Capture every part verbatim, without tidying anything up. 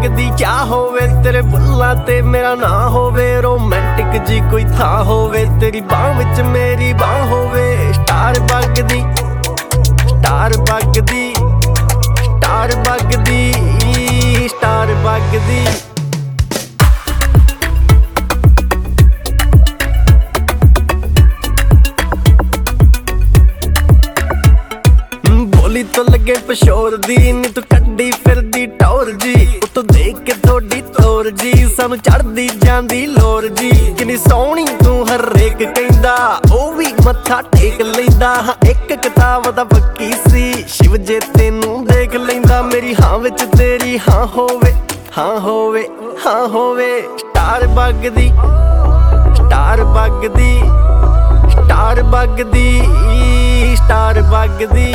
दी चाह होवे तेरे बुल्लां ते मेरा ना होवे रोमांटिक जी कोई था होवे तेरी बाह विच मेरी बाह होवे स्टार बगदी स्टार बगदी स्टार बगदी स्टार बगदी तो लगे पशोर दी नी तू कड्डी फिरदी टौर जी उतो देख के थोड़ी तोर जी सानू चढ़दी जांदी लोर जी किन्नी सोहनी तू हरेक कहंदा ओ भी मत्था टेक लैंदा हां एक किताब दा पक्की सी शिव जे तेनू देख लैंदा मेरी हां विच तेरी हां होवे हां होवे हां होवे स्टार बगदी स्टार बगदी स्टार बगदी स्टार बगदी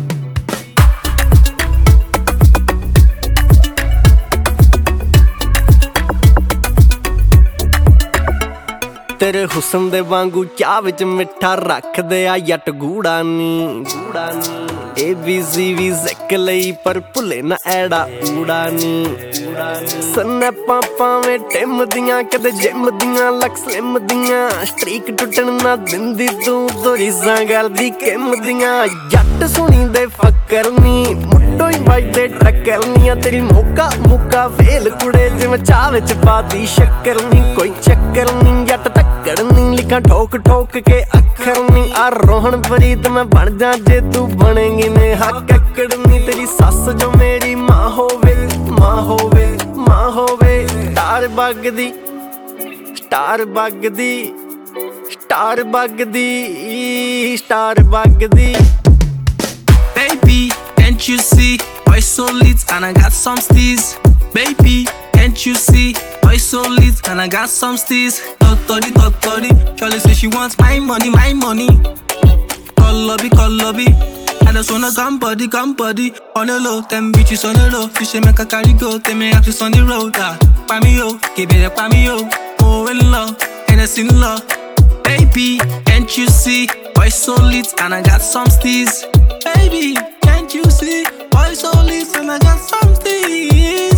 तेरे हुस्न दे वांगू चाह विच मिठा रख दे आ yet गूड़ा knee गूड़ा knee A B C भी सिक लई पर भुले ना एड़ा ऊड़ा नी स्नैपां भावें टिम दियां कदे जिम दियां लक स्लिम दियां स्ट्रीक टुटन ना दिंदी तू दोरीसां करदी किम दियां जट सुनी दे फकर नी मुट्टो ही बजदे ट्रैकर नी तेरी मौका मुक्का फेल कुड़े जिवें चाह विच पाती शक्कर नी कोई चक्कर नी जट करनी लिखा ठोक ठोक के अखर नी आ रोहन फरीद मैं बन जा जे तू बनेगी ने हक कड़नी तेरी सस जो मेरी माँ होवे माँ होवे माँ होवे स्टार बगदी स्टार बगदी स्टार बगदी स्टार बगदी Baby, can't you see why so lit and I got some steez Baby, can't you see why so lit and I got some steez Totori, totori, Charlie say she wants my money, my money Call lobby, call lobby I just wanna come body, come body On the low, them bitches on the low Fish make a carry go, they may have to on the road ah. Pami yo, give it up, pami yo Oh, in love, and it's in love Baby, can't you see why so lit and I got some steez Baby, can't you see why so lit and I got some steez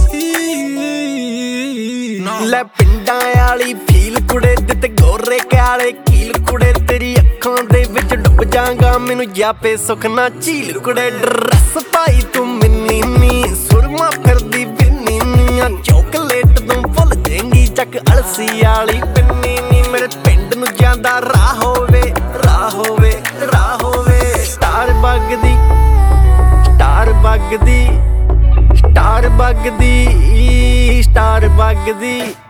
ਲੈ ਪਿੰਡਾਂ ਵਾਲੀ feel ਕੁੜੇ ਦਿੱਤੇ ਗੋਰੇ ਕਾਲੇ ਕੀਲ ਕੁੜੇ ਤੇਰੀ ਅੱਖਾਂ ਦੇ ਵਿੱਚ ਡੁੱਬ ਜਾਗਾ ਮੈਨੂੰ ਜਾਪੇ ਸੁਖ ਨਾ ਝੀਲ ਕੁੜੇ ਡਰੈਸ ਪਾਈ ਤੂੰ ਮਿੰਨੀ ਨੀ ਸੁਰਮਾ ਫਿਰਦੀ ਬਿੰਨੀ ਨੀ ਆ ਚੋਕਲੇਟ ਤੂੰ ਭੁੱਲ ਜਾਏਂਗੀ ਚੱਕ ਅਲਸੀ ਵਾਲੀ ਪਿੰਨੀ ਨੀ ਮੇਰੇ ਪਿੰਡ ਨੂੰ ਜਾਂਦਾ ਰਾਹ ਹੋਵੇ ਰਾਹ ਹੋਵੇ ਰਾਹ ਹੋਵੇ ਸਟਾਰ ਬਗਦੀ ਸਟਾਰ ਬਗਦੀ ਸਟਾਰ ਬਗਦੀ ਸਟਾਰ ਬਗਦੀ